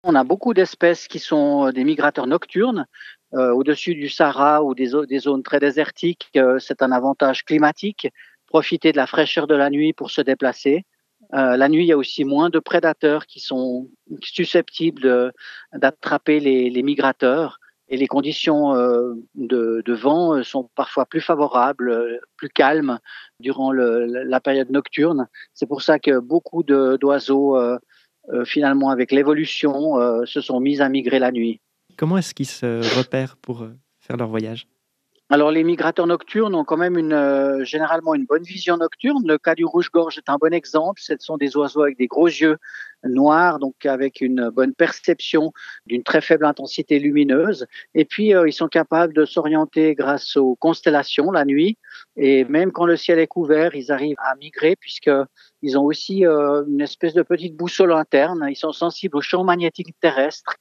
On a beaucoup d'espèces qui sont des migrateurs nocturnes. Au-dessus du Sahara ou des zones très désertiques, c'est un avantage climatique, profiter de la fraîcheur de la nuit pour se déplacer. La nuit, il y a aussi moins de prédateurs qui sont susceptibles d'attraper les migrateurs et les conditions, de vent, sont parfois plus favorables, plus calmes durant la période nocturne. C'est pour ça que beaucoup d'oiseaux, finalement avec l'évolution, se sont mis à migrer la nuit. Comment est-ce qu'ils se repèrent pour, faire leur voyage? Alors les migrateurs nocturnes ont quand même généralement une bonne vision nocturne. Le cas du rouge-gorge est un bon exemple. Ce sont des oiseaux avec des gros yeux noirs, donc avec une bonne perception d'une très faible intensité lumineuse. Et puis, ils sont capables de s'orienter grâce aux constellations la nuit. Et même quand le ciel est couvert, ils arrivent à migrer puisqu'ils ont aussi une espèce de petite boussole interne. Ils sont sensibles aux champs magnétiques terrestres